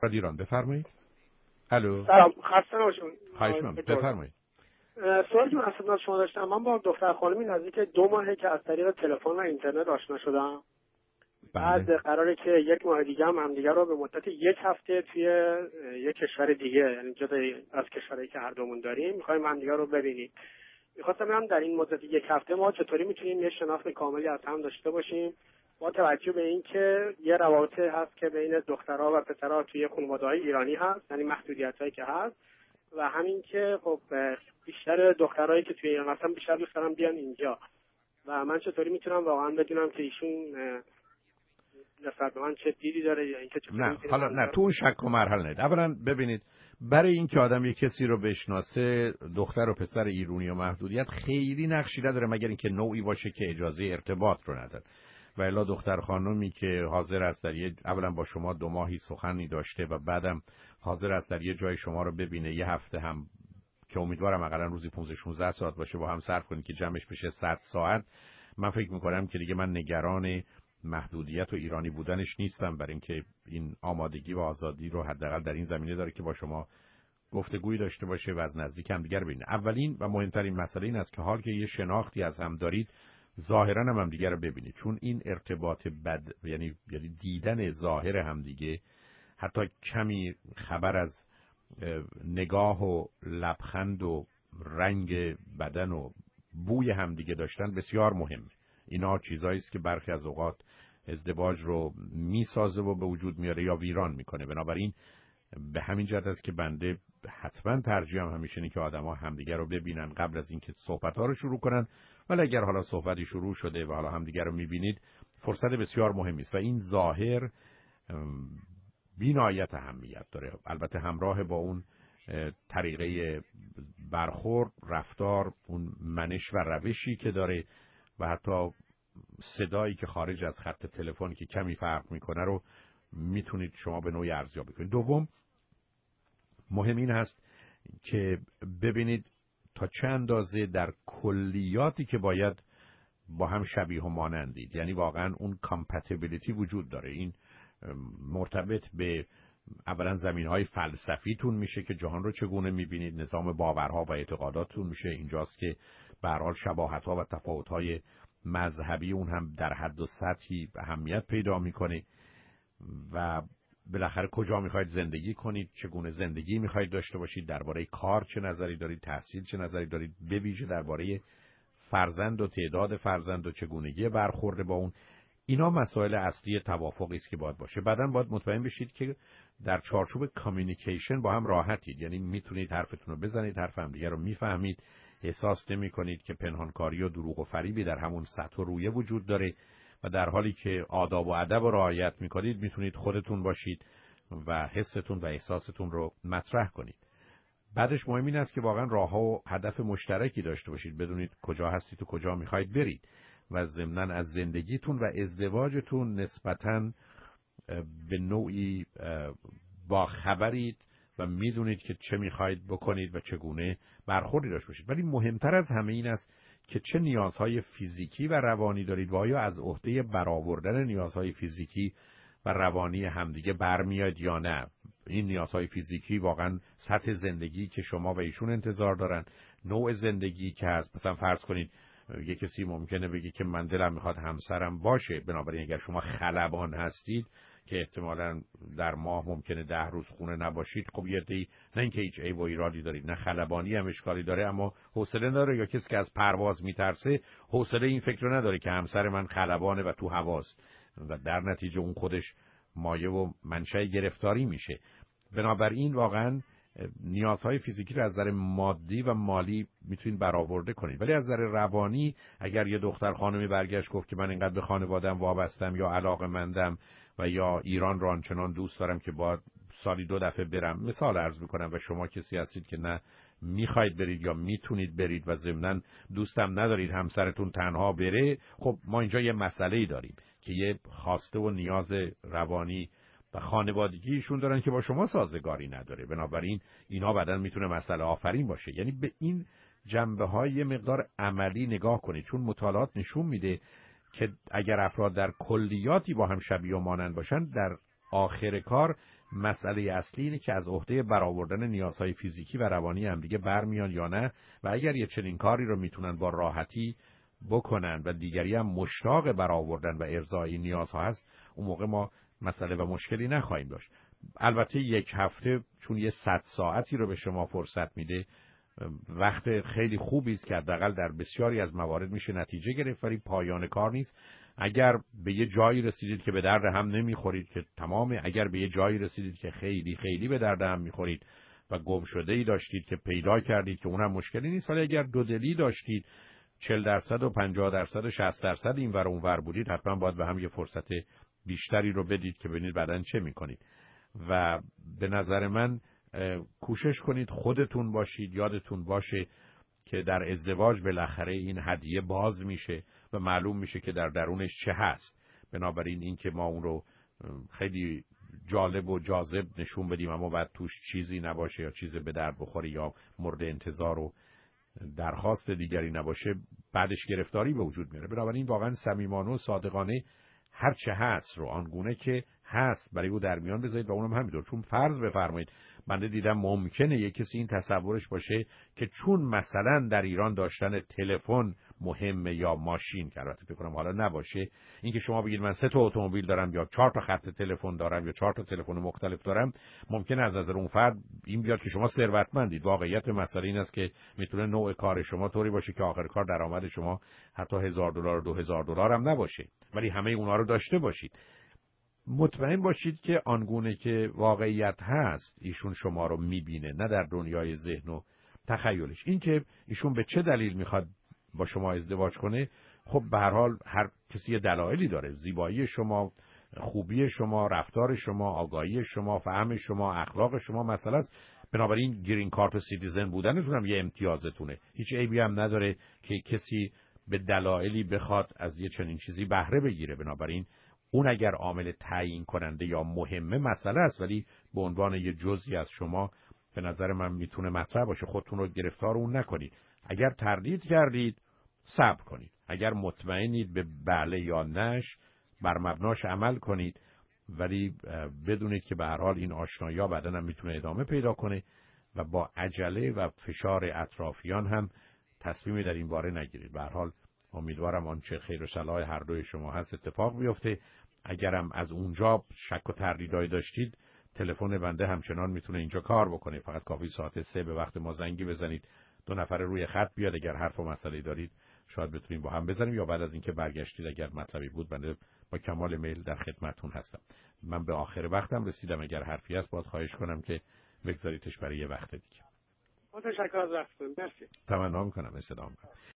ایران. بفرمایید. الو. سلام، خسته نباشید. خواهش می‌کنم، بفرمایید. سوالی که من خدمت شما داشتم، من با دختر خانمی نزدیک 2 ماهه که از طریق تلفن و اینترنت آشنا شدم. بعد قراره که 1 ماه دیگه هم دیگه رو به مدت 1 هفته توی یک کشور دیگه، یعنی جدا از کشوری که هر دومون داریم، می‌خوایم هم دیگه رو ببینیم. می‌خواستم ببینم در این مدت 1 هفته ما چطوری میتونیم یه شناخت کاملی از هم داشته باشیم، با توجه به اینکه یه روابطی هست که بین دخترها و پسرها توی خانواده‌های ایرانی هست، یعنی محدودیتایی که هست، و همین که خب بیشتر دخترایی که توی ایران هستن بیشتر دوست دارن بیان اینجا و من چطوری میتونم واقعا بدونم که ایشون نسبت به من چه دیدی داره یا اینکه چطوری نه حالا نه تو اون شک و مرحله نه. اولا ببینید، برای اینکه آدم یک کسی رو بشناسه، دختر و پسر ایرانی و محدودیت خیلی نقشی نداره مگر اینکه نوعی باشه که اجازه ارتباط رو نداره. و الا دختر خانمی که حاضر است در اولا با شما 2 ماهی سخنی داشته و بعدم حاضر است در یه جای شما رو ببینه، 1 هفته هم که امیدوارم حداقل روزی 15-16 ساعت باشه با هم صرف کنید که جمعش بشه 100 ساعت، من فکر میکنم که دیگه من نگران محدودیت و ایرانی بودنش نیستم، برای اینکه این آمادگی و آزادی رو حداقل در این زمینه داره که با شما گفتگویی داشته باشه و از نزدیک هم دیگر ببینه. اولین و مهمترین مسئله این است که حال که یه شناختی از هم دارید، ظاهرا هم دیگر رو ببینید، چون این ارتباط بد یعنی دیدن ظاهر هم دیگه، حتی کمی خبر از نگاه و لبخند و رنگ بدن و بوی هم دیگه داشتن بسیار مهمه. اینا چیزایی است که برخی از اوقات ازدواج رو میسازه و به وجود میاره یا ویران میکنه. بنابراین به همین جهت است که بنده حتما ترجیحم همیشه اینه که آدما همدیگه رو ببینن قبل از اینکه صحبت‌ها رو شروع کنن. ولی اگر حالا صحبتی شروع شده و حالا همدیگه رو میبینید، فرصت بسیار مهمی است و این ظاهر بی‌نهایت اهمیت داره، البته همراه با اون طریقه برخورد، رفتار، اون منش و روشی که داره و حتی صدایی که خارج از خط تلفن که کمی فرق میکنه رو میتونید شما به نوعی ارزیابی کنید. دوم، مهم این هست که ببینید تا چه اندازه در کلیاتی که باید با هم شبیه و مانندید، یعنی واقعا اون کامپتیبیلیتی وجود داره. این مرتبط به اولا زمینهای فلسفیتون میشه که جهان رو چگونه میبینید، نظام باورها و اعتقاداتتون میشه، اینجاست که به هر حال شباهت‌ها و تفاوت‌های مذهبی اون هم در حد و سطحی اهمیت پیدا میکنه و بالاخره کجا میخواید زندگی کنید، چگونه زندگی میخواید داشته باشید، درباره کار چه نظری دارید، تحصیل چه نظری دارید، به ویژه درباره فرزند و تعداد فرزند و چگونگی برخورد با اون. اینا مسائل اصلی توافقی است که باید باشه. بعداً باید مطمئن بشید که در چارچوب کامیونیکیشن با هم راحتید، یعنی میتونید حرفتون رو بزنید، حرف هم دیگه رو میفهمید، احساس نمی‌کنید که پنهانکاری و دروغ و فریبی در همون سطح و رویه وجود داره و در حالی که آداب و ادب رو رعایت می‌کنید میتونید خودتون باشید و حستون و احساستون رو مطرح کنید. بعدش مهم این است که واقعا راه‌ها و هدف مشترکی داشته باشید، بدونید کجا هستید و کجا می‌خواید برید و ضمناً از زندگیتون و ازدواجتون نسبتاً به نوعی با خبرید و میدونید که چه میخواید بکنید و چگونه برخوردی داشته باشید. ولی مهمتر از همه این است که چه نیازهای فیزیکی و روانی دارید و آیا از عهده برآوردن نیازهای فیزیکی و روانی همدیگه برمیاد یا نه. این نیازهای فیزیکی واقعا سطح زندگی که شما و ایشون انتظار دارن، نوع زندگی که هست. مثلا فرض کنید یه کسی ممکنه بگه که من دلم میخواد همسرم باشه، بنابراین اگر شما خلبان هستید که احتمالاً در ماه ممکنه 10 روز خونه نباشید، خب یه عده‌ای نه اینکه هیچ عیب و ایرادی دارید، نه خلبانی هم اشکالی داره، اما حوصله نداره، یا کسی که از پرواز میترسه حوصله این فکر رو نداره که همسر من خلبانه و تو هواست و در نتیجه اون خودش مایه و منشأ گرفتاری میشه. بنابراین واقعاً نیازهای فیزیکی رو از نظر مادی و مالی میتونید برآورده کنید، ولی از نظر روانی اگر یه دختر خانمی برگشت گفت که من اینقدر به خانواده‌ام وابستم یا علاقه‌مندم و یا ایران رو آنچنان دوست دارم که باید سالی 2 دفعه برم، مثال عرض میکنم، و شما کسی هستید که نه میخواید برید یا میتونید برید و ضمناً دوستم ندارید همسرتون تنها بره، خب ما اینجا یه مسئله‌ای داریم که یه خواسته و نیاز روانی و خانوادگیشون دارن که با شما سازگاری نداره. بنابراین اینا بعداً میتونه مسئله آفرین باشه. یعنی به این جنبه‌های یه مقدار عملی نگاه کنید، چون مطالعات نشون میده که اگر افراد در کلیاتی با هم شبیه و مانند باشن، در آخر کار مسئله اصلی اینه که از عهده برآوردن نیازهای فیزیکی و روانی هم دیگه برمیان یا نه، و اگر یه چنین کاری رو میتونن با راحتی بکنن و دیگری هم مشتاق برآوردن و ارضای نیازها هست، اون موقع ما مسئله و مشکلی نخواهیم داشت. البته یک هفته چون یه 100 ساعتی رو به شما فرصت میده، وقت خیلی خوبی است که حداقل در بسیاری از موارد میشه نتیجه گرفت، ولی پایان کار نیست. اگر به یه جایی رسیدید که به درد هم نمیخورید که تمامه، اگر به یه جایی رسیدید که خیلی خیلی به درد هم میخورید و گم شده ای داشتید که پیدا کردید که اونم مشکلی نیست، ولی اگر دودلی داشتید 40% و 50% و 60% این ور اون ور بودید، حتما باید به هم یه فرصت بیشتری رو بدید که ببینید بعداً چه میکنید. و به نظر من کوشش کنید خودتون باشید، یادتون باشه که در ازدواج بالاخره این هدیه باز میشه و معلوم میشه که در درونش چه هست. بنابراین این که ما اون رو خیلی جالب و جاذب نشون بدیم اما بعد توش چیزی نباشه یا چیز به درد بخوری یا مورد انتظار و درخواست دیگری نباشه، بعدش گرفتاری به وجود میاره. بنابراین واقعا صمیمانه و صادقانه هر چه هست رو آنگونه که هست برای او در میان بذارید و اونم همینطور. چون فرض بفرمایید بنده دیدم ممکنه یک کسی این تصورش باشه که چون مثلا در ایران داشتن تلفن مهمه یا ماشین، که البته فکر کنم حالا نباشه، اینکه شما بگید من 3 تا اتومبیل دارم یا 4 تا خط تلفن دارم یا 4 تا تلفن مختلف دارم، ممکنه از نظر اون فرد این بیاد که شما ثروتمندید. واقعیت مسئله این است که میتونه نوع کار شما طوری باشه که آخر کار درآمد شما حتی $1000 و $2000 هم نباشه، ولی همه اونها رو داشته باشید. مطمئن باشید که آنگونه که واقعیت هست ایشون شما رو میبینه، نه در دنیای ذهن و تخیلش. این که ایشون به چه دلیل میخواد با شما ازدواج کنه، خب به هر حال هر کسی دلایلی داره. زیبایی شما، خوبی شما، رفتار شما، آگاهی شما، فهم شما، اخلاق شما مسئله است. بنابراین گرین کارت و سیتیزن بودنتون هم یه امتیازتونه. هیچ عیبی هم نداره که کسی به دلایلی بخواد از یه چنین چیزی بهره بگیره. بنابراین اون اگر عامل تعیین کننده یا مهمه مسئله است، ولی به عنوان یه جزئی از شما به نظر من میتونه مطرح باشه. خودتون رو گرفتار اون نکنید. اگر تردید کردید صبر کنید. اگر مطمئنید به بله یا نش بر مبناش عمل کنید، ولی بدونید که به هر حال این آشنایی بعداً هم میتونه ادامه پیدا کنه و با عجله و فشار اطرافیان هم تصمیمی در این باره نگیرید. به هر حال امیدوارم آنچه خیر و صلاح هر دوی شما هست اتفاق بیفته. اگرم از اونجا شک و تردیدایی داشتید، تلفن بنده همچنان میتونه اینجا کار بکنه. فقط کافی ساعت 3 به وقت ما زنگی بزنید، 2 نفر روی خط بیاد. اگر حرف و مسئله دارید شاید بتونیم با هم بزنیم، یا بعد از اینکه برگشتید اگر مطلبی بود بنده با کمال میل در خدمتتون هستم. من به آخر وقتم رسیدم. اگر حرفی هست باید خواهش کنم که بگذاریدش برای یه وقت دیگه. تشکر از وقتتون. مرسی. تمنا می‌کنم استدام کنم.